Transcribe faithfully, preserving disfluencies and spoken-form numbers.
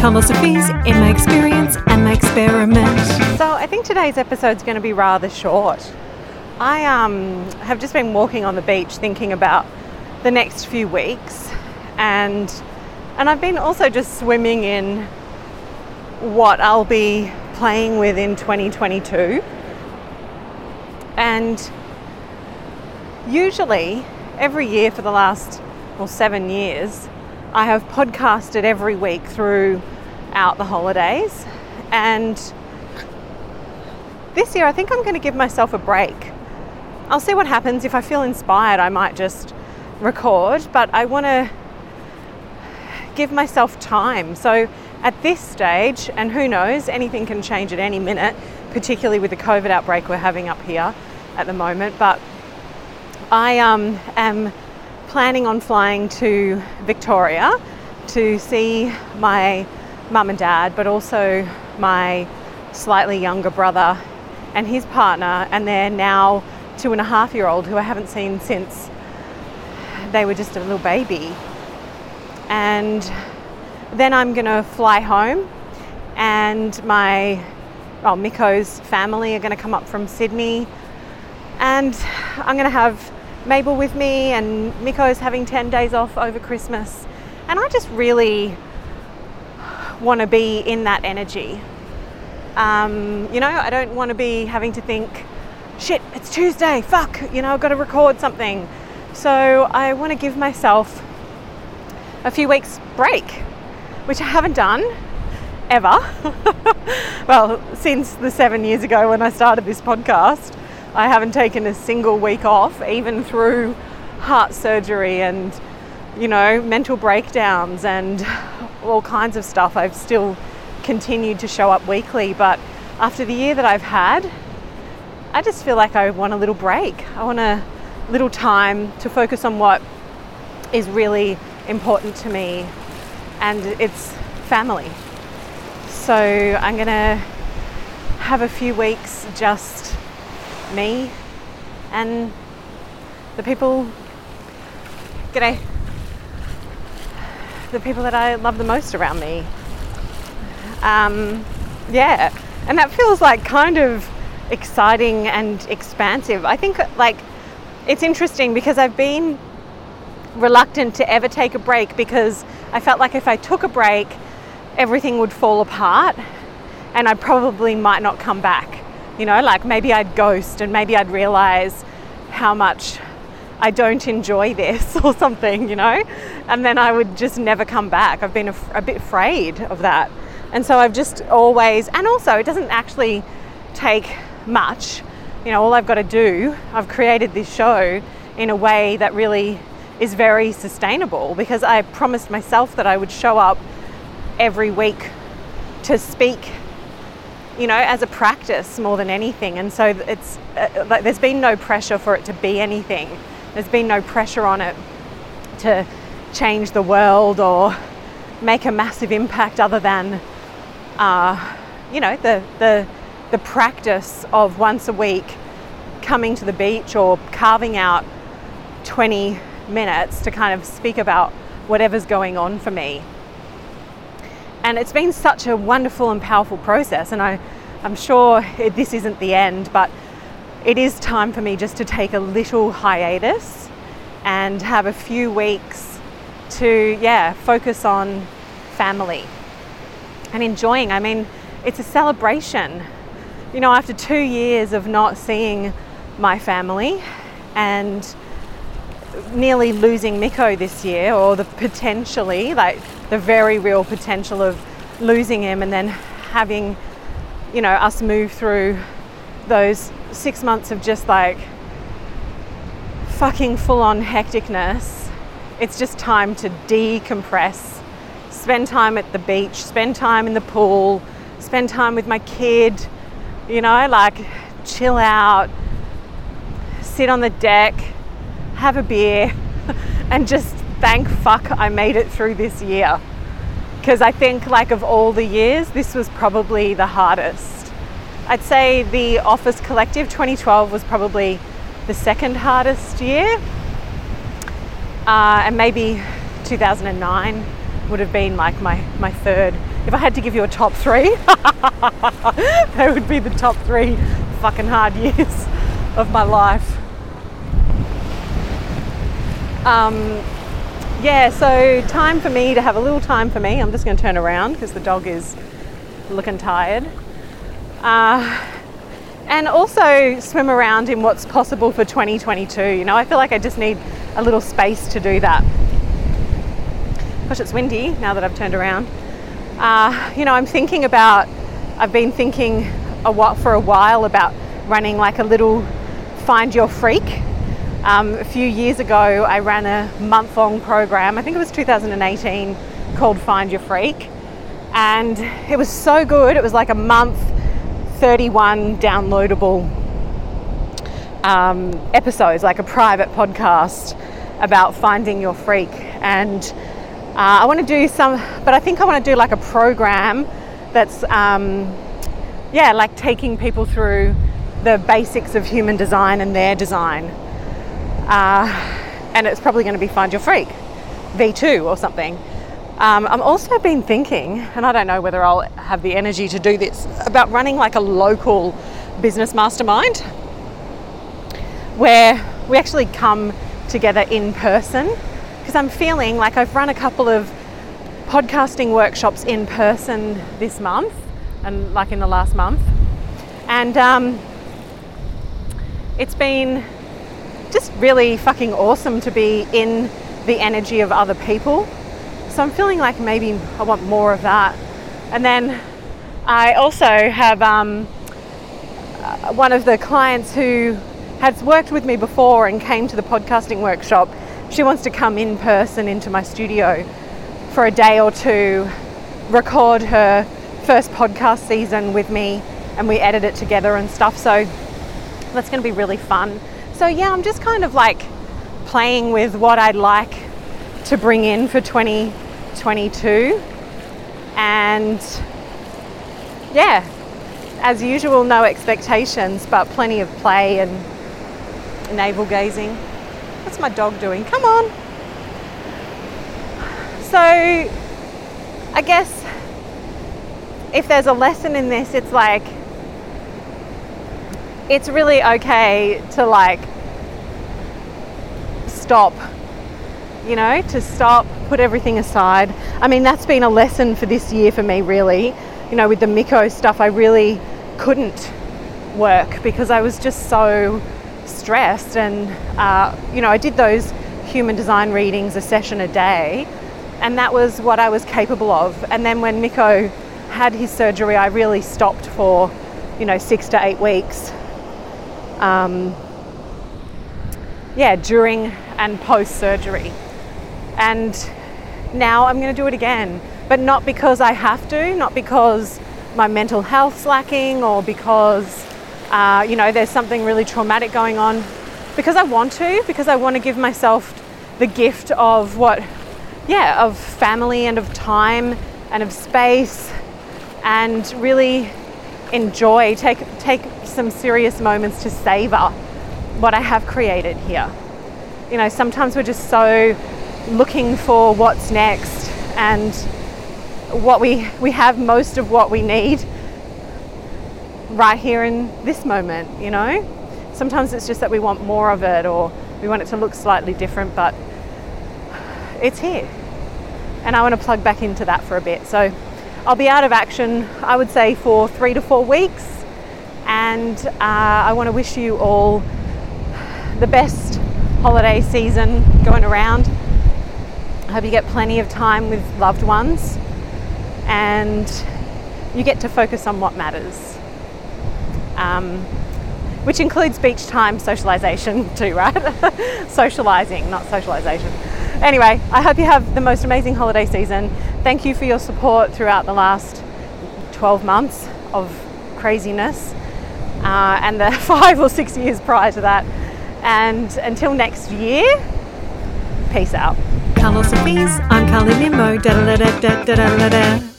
philosophies in my experience and my experiment. So I think today's episode is going to be rather short. I um, have just been walking on the beach thinking about the next few weeks, and and I've been also just swimming in what I'll be playing with in twenty twenty-two. And usually every year for the last well seven years I have podcasted every week throughout the holidays, and this year I think I'm going to give myself a break. I'll see what happens. If I feel inspired, I might just record, but I want to give myself time. So at this stage, and who knows, anything can change at any minute, particularly with the COVID outbreak we're having up here at the moment, but I um, am planning on flying to Victoria to see my mum and dad, but also my slightly younger brother and his partner and their now two and a half year old, who I haven't seen since they were just a little baby. And then I'm gonna fly home, and my well, Miko's family are gonna come up from Sydney, and I'm gonna have Mabel with me, and Miko's having ten days off over Christmas, and I just really want to be in that energy. Um, you know, I don't want to be having to think, shit, it's Tuesday, fuck, you know, I've got to record something. So I want to give myself a few weeks break, which I haven't done ever. Well, since the seven years ago when I started this podcast, I haven't taken a single week off, even through heart surgery and, you know, mental breakdowns and all kinds of stuff. I've still continued to show up weekly, but after the year that I've had, I just feel like I want a little break. I want a little time to focus on what is really important to me, and it's family. So I'm gonna have a few weeks just me and the people, g'day, the people that I love the most around me. Um, yeah, and that feels like kind of exciting and expansive. I think like it's interesting because I've been reluctant to ever take a break because I felt like if I took a break, everything would fall apart and I probably might not come back. You know, like maybe I'd ghost and maybe I'd realize how much I don't enjoy this or something, you know, and then I would just never come back. I've been a, a bit afraid of that. And so I've just always, and also it doesn't actually take much. You know, all I've got to do, I've created this show in a way that really is very sustainable because I promised myself that I would show up every week to speak, you know, as a practice more than anything. And so it's uh, like there's been no pressure for it to be anything. There's been no pressure on it to change the world or make a massive impact other than, uh, you know, the, the, the practice of once a week coming to the beach or carving out twenty minutes to kind of speak about whatever's going on for me. And it's been such a wonderful and powerful process, and I, I'm sure it, this isn't the end, but it is time for me just to take a little hiatus and have a few weeks to, yeah, focus on family and enjoying. I mean, it's a celebration. You know, after two years of not seeing my family and nearly losing Miko this year, or the potentially, like the very real potential of losing him, and then having, you know, us move through those six months of just like fucking full-on hecticness. It's just time to decompress, spend time at the beach, spend time in the pool, spend time with my kid, you know, like chill out, sit on the deck, have a beer, and just thank fuck I made it through this year. Because I think, like, of all the years, this was probably the hardest. I'd say the Office Collective twenty twelve was probably the second hardest year. Uh, and maybe two thousand nine would have been like my, my third. if I had to give you a top three, they would be the top three fucking hard years of my life. Um, yeah, so time for me to have a little time for me. I'm just going to turn around because the dog is looking tired. Uh, and also swim around in what's possible for twenty twenty-two. You know, I feel like I just need a little space to do that. Gosh, it's windy now that I've turned around. Uh, you know, I'm thinking about, I've been thinking a while, for a while about running like a little Find Your Freak. Um, a few years ago, I ran a month-long program, I think it was two thousand eighteen, called Find Your Freak. And it was so good. It was like a month, thirty-one downloadable um, episodes, like a private podcast about finding your freak. And uh, I want to do some, but I think I want to do like a program that's, um, yeah, like taking people through the basics of human design and their design. Uh, and it's probably going to be Find Your Freak V two or something. Um, I'm also been thinking, and I don't know whether I'll have the energy to do this, about running like a local business mastermind where we actually come together in person, because I'm feeling like I've run a couple of podcasting workshops in person this month and like in the last month, and um, it's been just really fucking awesome to be in the energy of other people. So I'm feeling like maybe I want more of that. And then I also have um, uh, one of the clients who has worked with me before and came to the podcasting workshop. She wants to come in person into my studio for a day or two, record her first podcast season with me, and we edit it together and stuff. So that's going to be really fun. So yeah, I'm just kind of like playing with what I'd like to bring in for twenty twenty-two, and yeah, as usual, no expectations, but plenty of play and navel gazing. What's my dog doing? Come on. So I guess if there's a lesson in this, it's like it's really okay to like stop, you know, to stop, put everything aside. I mean, that's been a lesson for this year for me, really. You know, with the Miko stuff, I really couldn't work because I was just so stressed. And, uh, you know, I did those human design readings, a session a day, and that was what I was capable of. And then when Miko had his surgery, I really stopped for, you know, six to eight weeks. Um, yeah, during and post surgery. And now I'm going to do it again, but not because I have to, not because my mental health's lacking or because, uh, you know, there's something really traumatic going on, because I want to, because I want to give myself the gift of what, yeah, of family and of time and of space, and really enjoy, take, take some serious moments to savor what I have created here. You know, sometimes we're just so looking for what's next, and what we we have most of what we need right here in this moment, you know. Sometimes it's just that we want more of it, or we want it to look slightly different, but it's here. And I want to plug back into that for a bit. So I'll be out of action, I would say, for three to four weeks. And uh, I want to wish you all the best holiday season going around. I hope you get plenty of time with loved ones, and you get to focus on what matters, um, which includes beach time socialization too, right? Socializing, not socialization. Anyway, I hope you have the most amazing holiday season. Thank you for your support throughout the last twelve months of craziness, uh, and the five or six years prior to that. And until next year, peace out. Carlos Sophie's, I'm Carly Nimmo. Da da da da da da da da.